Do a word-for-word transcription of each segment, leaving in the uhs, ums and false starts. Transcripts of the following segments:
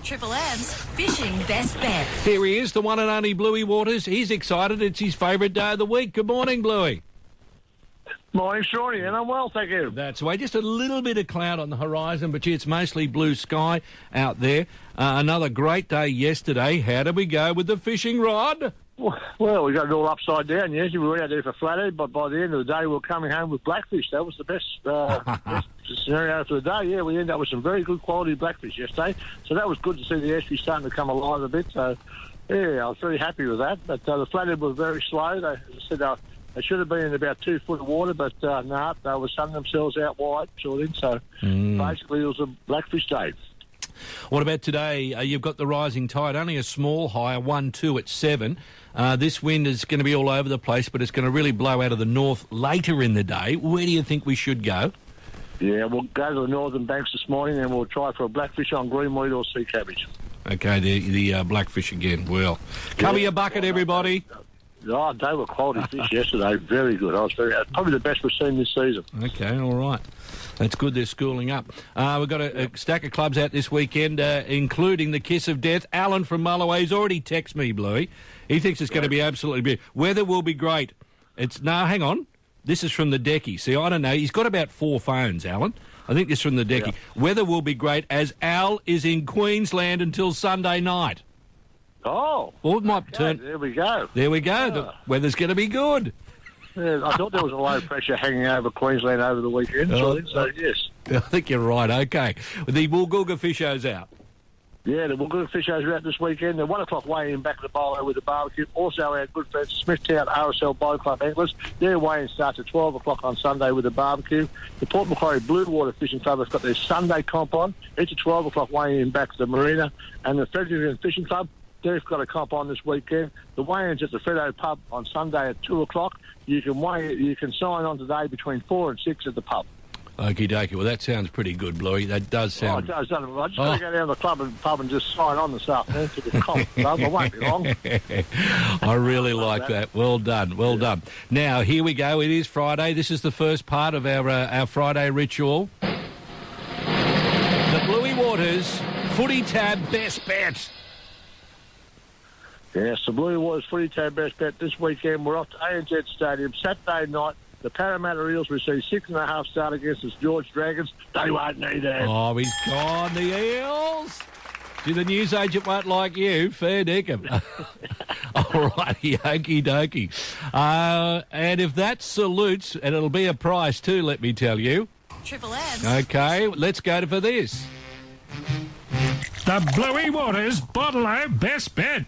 Triple M's Fishing Best Bet. Here he is, the one and only Bluey Waters. He's excited. It's his favourite day of the week. Good morning, Bluey. Morning, Shorty, and I'm well, thank you. That's the way. Just a little bit of cloud on the horizon, but gee, it's mostly blue sky out there. Uh, another great day yesterday. How did we go with the fishing rod? Well, we got it all upside down yesterday. We were out there for flathead, but by the end of the day, we were coming home with blackfish. That was the best, uh, best scenario for the day. Yeah, we ended up with some very good quality blackfish yesterday. So that was good to see the estuary starting to come alive a bit. So, yeah, I was very happy with that. But uh, the flathead was very slow. They, as I said, uh, they should have been in about two foot of water, but uh, no, nah, they were sunning themselves out wide, sort of. So mm. basically, it was a blackfish day. What about today? Uh, you've got the rising tide, only a small high, a one two at seven. Uh, this wind is going to be all over the place, but it's going to really blow out of the north later in the day. Where do you think we should go? Yeah, we'll go to the northern banks this morning and we'll try for a blackfish on greenweed or sea cabbage. Okay, the the uh, blackfish again. Well, cover yeah. your bucket, everybody. Oh, they were quality fish yesterday. Very good. I was very probably the best we've seen this season. Okay, all right. That's good they're schooling up. Uh, we've got a, a stack of clubs out this weekend, uh, including the Kiss of Death. Alan from Mulloway has already texted me, Bluey. He thinks it's going to be absolutely beautiful. Weather will be great. It's no, hang on. This is from the Decky. See, I don't know. He's got about four phones, Alan. I think this is from the Decky. Yeah. Weather will be great as Al is in Queensland until Sunday night. Oh. Well, it might okay, turn. There we go. There we go. Yeah. The weather's going to be good. Yeah, I thought there was a low pressure hanging over Queensland over the weekend, oh, so yes. I think you're right, okay. The Woolgoolga Fisho's out. Yeah, the Woolgoolga Fishers are out this weekend. The one o'clock weigh-in back at the bowler with the barbecue. Also our good friends, Smithtown R S L Boat Club Anglers. Their weigh-in starts at twelve o'clock on Sunday with the barbecue. The Port Macquarie Blue Water Fishing Club has got their Sunday comp on. It's a twelve o'clock weigh-in back at the marina. And the Fredericton Fishing Club, they've got a comp on this weekend. The weigh-in's at the Freddo pub on Sunday at two o'clock. You can weigh, you can sign on today between four and six at the pub. Okie dokie. Well, that sounds pretty good, Bluey. That does sound... Oh, it does, doesn't it? I just oh. got to go down to the club and pub and just sign on this afternoon to the comp. Club. I won't be long. I really like that. that. Well done. Well yeah. done. Now, here we go. It is Friday. This is the first part of our uh, our Friday ritual. The Bluey Waters Footy Tab Best Bet. Yes, the Blue Waters Footy Tab Best Bet this weekend. We're off to A N Z Stadium Saturday night. The Parramatta Eels receive six and a half start against the George Dragons. They won't need that. Oh, he's gone, the Eels. Gee, the newsagent won't like you. Fair dinkum. All righty, okie dokie. Uh, and if that salutes, and it'll be a price too, let me tell you. Triple M's. Okay, let's go for this. The Bluey Waters Bottle-O Best Bet.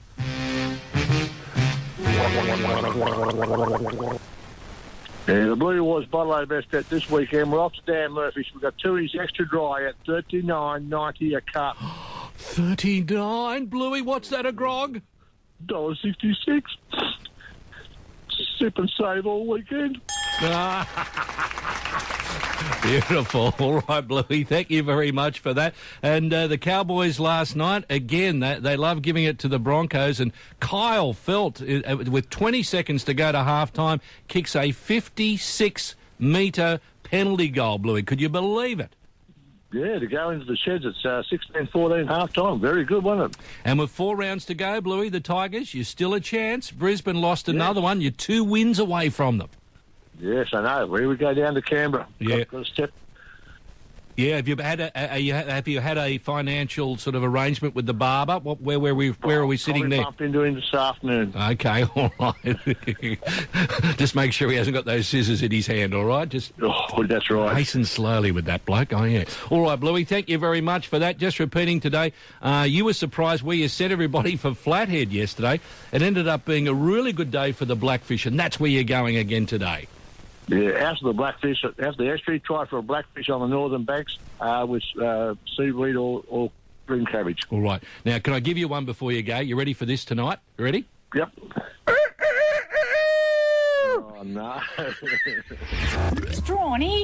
Yeah, the Blue Waters Bottle-O Best Bet this weekend. We're off to Dan Murphy's. We've got Tooheys Extra Dry at thirty-nine ninety a cup. thirty-nine? Bluey, what's that a grog? one dollar sixty-six. Sip and save all weekend. Beautiful. All right, Bluey, thank you very much for that. And uh, the Cowboys last night, again, they, they love giving it to the Broncos. And Kyle Felt, uh, with twenty seconds to go to halftime, kicks a fifty-six metre penalty goal, Bluey. Could you believe it? Yeah, to go into the sheds, it's uh, sixteen fourteen half-time. Very good, wasn't it? And with four rounds to go, Bluey, the Tigers, you're still a chance. Brisbane lost another yeah. one. You're two wins away from them. Yes, I know. Here we go down to Canberra. Yeah. Got, got a step. Yeah, have you had a, a, a have you had a financial sort of arrangement with the barber? What, where where we where are we sitting there? Bump into him this afternoon. Okay, all right. Just make sure he hasn't got those scissors in his hand. All right, just oh, that's right. Hasten slowly with that bloke. Oh yeah. All right, Bluey. Thank you very much for that. Just repeating today, uh, you were surprised where you sent everybody for Flathead yesterday. It ended up being a really good day for the Blackfish, and that's where you're going again today. Yeah, after the blackfish, after the estuary, try for a blackfish on the northern banks uh, with uh, seaweed or, or green cabbage. All right. Now, can I give you one before you go? You ready for this tonight? You ready? Yep. Oh, no. Strawny.